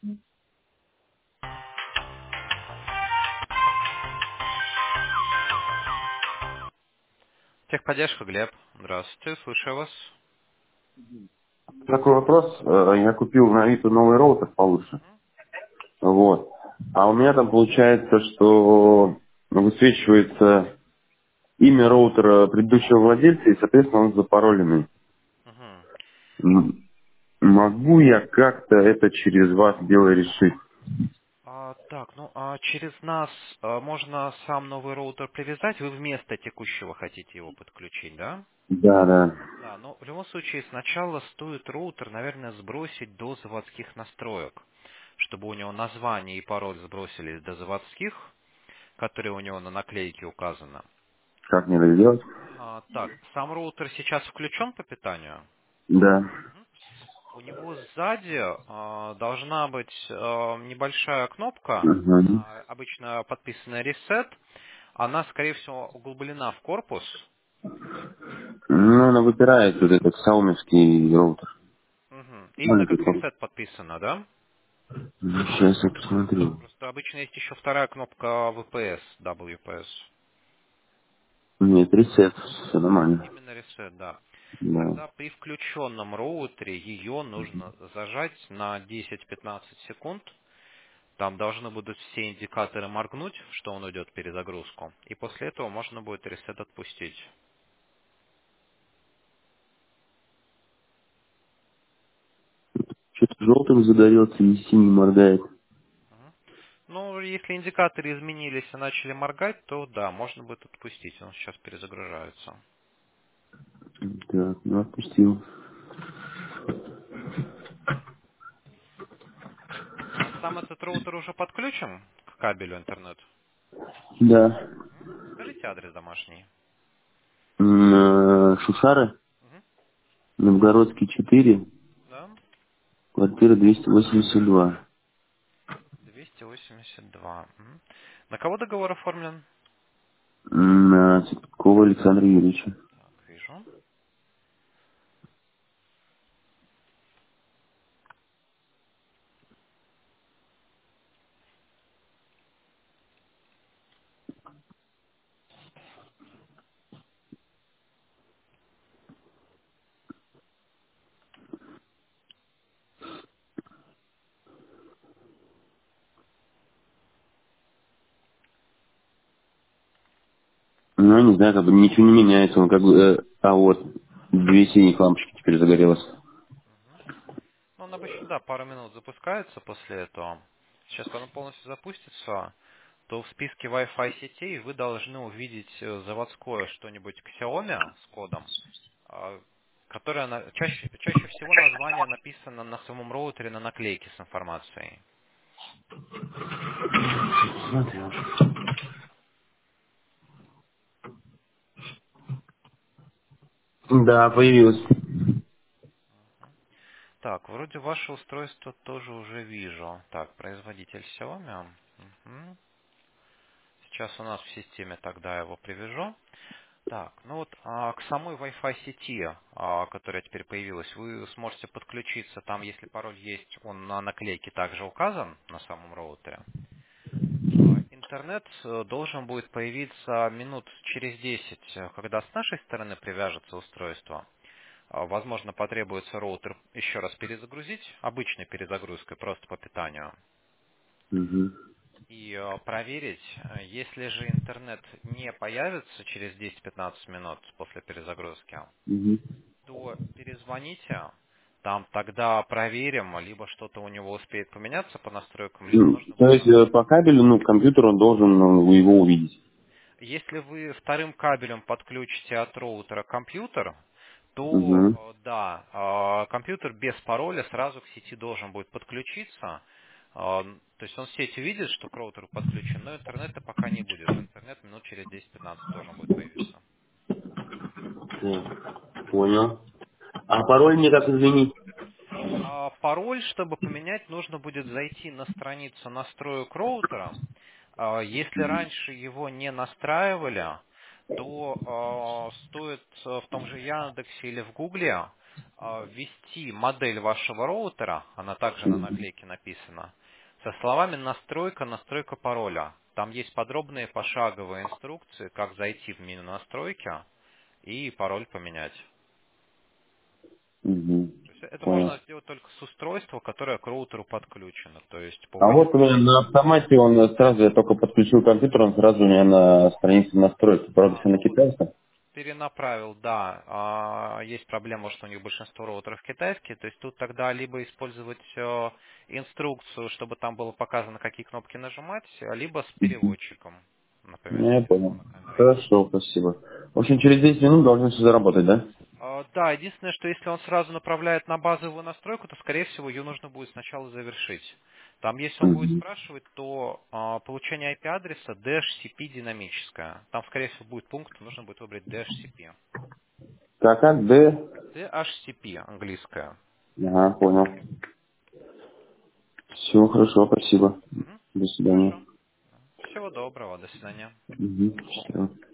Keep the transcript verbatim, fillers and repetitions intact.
Техподдержка, Глеб. Здравствуйте, слушаю вас. Такой вопрос. Э, Я купил на Авито новый роутер получше. Вот. А у меня там получается, что высвечивается имя роутера предыдущего владельца, и, соответственно, он запароленный. Мгм. М, Могу я как-то это через вас дело решить? А, так, ну а через нас а, можно сам новый роутер привязать, вы вместо текущего хотите его подключить, да? Да, да. Да, но в любом случае сначала стоит роутер, наверное, сбросить до заводских настроек, чтобы у него название и пароль сбросились до заводских, которые у него на наклейке указаны. Как мне это сделать? А, так, сам роутер сейчас включен по питанию? Да. У него сзади а, должна быть а, небольшая кнопка, Ага. а, обычно подписанная Reset. Она, скорее всего, углублена в корпус. Ну, она выпирает вот этот саумовский роутер. Мгм. Именно Маленький как корпус. Reset подписано, да? Сейчас я посмотрю. Просто обычно есть еще вторая кнопка ви пи эс, дабл ю пи эс. Нет, ресет. Все нормально. Именно Reset, да. Да. Тогда при включенном роутере ее нужно зажать на десять-пятнадцать секунд. Там должны будут все индикаторы моргнуть, что он уйдет в перезагрузку. И после этого можно будет ресет отпустить. Что-то желтым загорелся и синий моргает. Мгм. Ну, если индикаторы изменились и начали моргать, то да, можно будет отпустить. Он сейчас перезагружается. Так, ну отпустил. А сам этот роутер уже подключен к кабелю интернет? Да. Мгм. Скажите адрес домашний. М, э, Шушары, Мгм. Новгородский четыре, Да. квартира двести восемьдесят два. двести восемьдесят два. Мгм. На кого договор оформлен? М, На Цветкова Александра Юрьевича. Так, вижу. Ну, я не знаю, как бы ничего не меняется. Он как бы... э, а вот, две синие лампочки теперь загорелось. Ну, он обычно, да, пару минут запускается после этого. Сейчас, когда он полностью запустится, то в списке Wi-Fi сетей вы должны увидеть э, заводское что-нибудь Xiaomi с кодом, а, которое на- чаще, чаще всего название написано на самом роутере на наклейке с информацией. Смотрю. Да, появилось. Так, вроде ваше устройство тоже уже вижу. Так, производитель Xiaomi. Мгм. Сейчас у нас в системе тогда его привяжу. Так, ну вот а, к самой Wi-Fi сети, а, которая теперь появилась, вы сможете подключиться. Там, если пароль есть, он на наклейке также указан на самом роутере. А, Интернет э, должен будет появиться минут через десять, э, когда с нашей стороны привяжется устройство. А, Возможно, потребуется роутер еще раз перезагрузить, обычной перезагрузкой, просто по питанию. Угу. И э, проверить, э, если же интернет не появится через десять-пятнадцать минут после перезагрузки, Угу. то перезвоните, там тогда проверим, либо что-то у него успеет поменяться по настройкам, либо Ну, нужно то будет есть э, по обновить. кабелю, ну, компьютер он должен ну, его увидеть. Если вы вторым кабелем подключите от роутера компьютер, то Угу. э, да, э, компьютер без пароля сразу к сети должен будет подключиться. Э, То есть он сеть увидит, что к роутеру подключен, но интернета пока не будет. Интернет минут через десять-пятнадцать должен будет появиться. Понял. А пароль мне как изменить? А пароль, чтобы поменять, нужно будет зайти на страницу настроек роутера. А, Если раньше его не настраивали, то а, стоит а, в том же Яндексе или в Гугле а, ввести модель вашего роутера, она также на Мгм. наклейке написана, со словами настройка, настройка пароля. Там есть подробные пошаговые инструкции, как зайти в меню настройки и пароль поменять. Мгм. То есть это Понял. можно сделать только с устройства, которое к роутеру подключено. То есть по А вот у Wi-Fi. меня на автомате он сразу, я только подключил компьютер, он сразу у меня на странице настроится. Правда, А, все на ну китайском. перенаправил, да. А, есть проблема, что у них большинство роутеров китайские. То есть тут тогда либо использовать э, инструкцию, чтобы там было показано, какие кнопки нажимать, а либо с Мгм. переводчиком, например, Ну, с я понял. телефона камерой. Хорошо, спасибо. В общем, через десять минут должно все заработать, да? А, Да, единственное, что если он сразу направляет на базовую настройку, то, скорее всего, ее нужно будет сначала завершить. Там, если он будет Мгм. спрашивать, то а, получение ай пи-адреса ди эйч си пи динамическое. Там, скорее всего, будет пункт, нужно будет выбрать ди эйч си пи. Так, как Д? ди эйч си пи английское. Ага, понял. Все, хорошо, спасибо. Мгм. До свидания. Хорошо. Всего доброго, до свидания. Мгм. Счастливо.